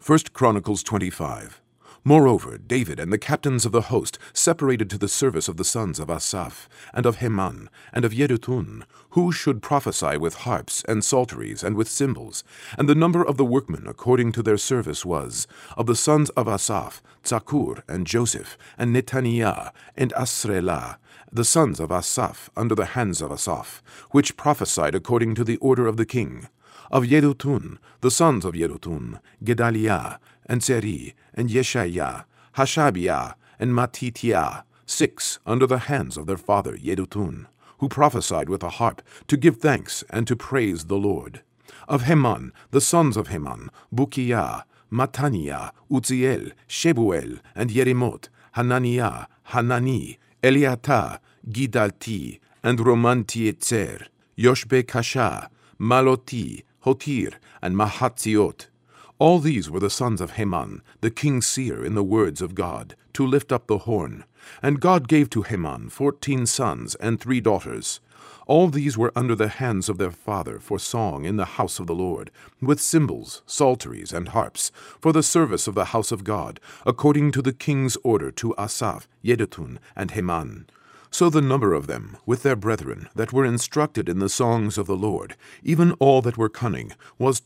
1 Chronicles 25. Moreover, David and the captains of the host separated to the service of the sons of Asaph, and of Heman, and of Yedutun, who should prophesy with harps and psalteries and with cymbals. And the number of the workmen according to their service was, of the sons of Asaph, Zakur, and Joseph, and Netaniah, and Asrelah, the sons of Asaph under the hands of Asaph, which prophesied according to the order of the king. Of Yedutun, the sons of Yedutun, Gedaliah, and Zeri, and Yeshaiah, Hashabiah, and Mattitiah, 6 under the hands of their father Yedutun, who prophesied with a harp, to give thanks and to praise the Lord. Of Heman, the sons of Heman, Bukiah, Mattaniah, Uzziel, Shebuel, and Yerimoth, Hananiah, Hanani, Eliatah, Gidalti, and Romantietzer, Yoshbekashah, Maloti, Hotir, and Mahatziot. All these were the sons of Heman, the king's seer in the words of God, to lift up the horn. And God gave to Heman 14 sons and 3 daughters. All these were under the hands of their father for song in the house of the Lord, with cymbals, psalteries, and harps, for the service of the house of God, according to the king's order to Asaph, Yedutun, and Heman. So the number of them, with their brethren, that were instructed in the songs of the Lord, even all that were cunning, was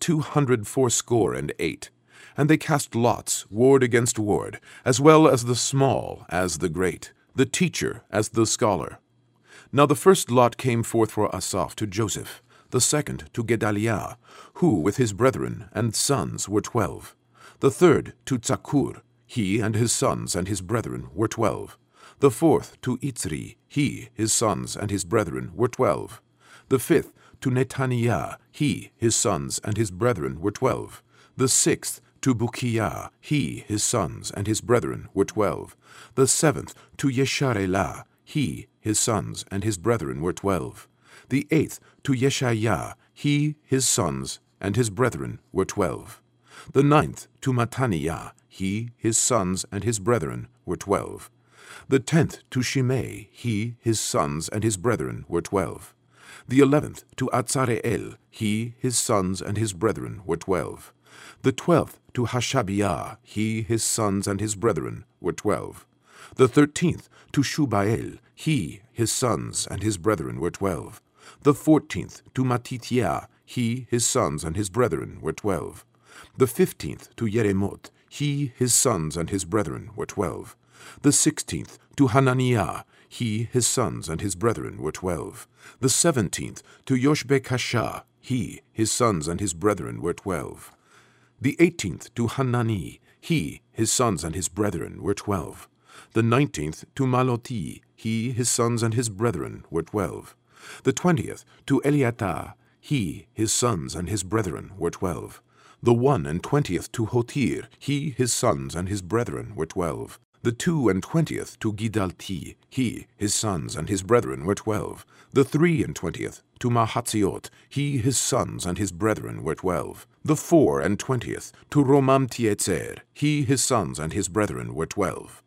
268. And they cast lots, ward against ward, as well as the small as the great, the teacher as the scholar. Now the first lot came forth for Asaph to Joseph, the second to Gedaliah, who with his brethren and sons were 12. The third to Zakur, he and his sons and his brethren were 12. The fourth to Itzri, he, his sons, and his brethren were 12. The fifth to Netaniah, he, his sons, and his brethren were 12. The sixth to Bukiah, he, his sons, and his brethren were 12. The seventh to Yesharelah, he, his sons, and his brethren were 12. The eighth to Yeshaiah, he, his sons, and his brethren were 12. The ninth to Mattaniah, he, his sons, and his brethren were 12. The 10th to Shimei, he, his sons, and his brethren were 12. The 11th to Azareel, he, his sons, and his brethren were 12. The 12th to Hashabiah, he, his sons, and his brethren were 12. The 13th to Shubael, he, his sons, and his brethren were 12. The 14th to Mattitiah, he, his sons, and his brethren were 12. The 15th to Yeremoth, he, his sons, and his brethren were 12. The 16th to Hananiah, he, his sons, and his brethren were 12. The 17th to Yoshbekashah, he, his sons, and his brethren were 12. The 18th to Hanani, he, his sons, and his brethren were 12. The 19th to Maloti, he, his sons, and his brethren were 12. The 20th to Eliatah, he, his sons, and his brethren were 12. The 21st to Hotir, he, his sons, and his brethren were 12. The 22nd to Gidalti, he, his sons, and his brethren were 12. The 23rd to Mahatziot, he, his sons, and his brethren were 12. The 24th to Romamtietzer, he, his sons, and his brethren were 12.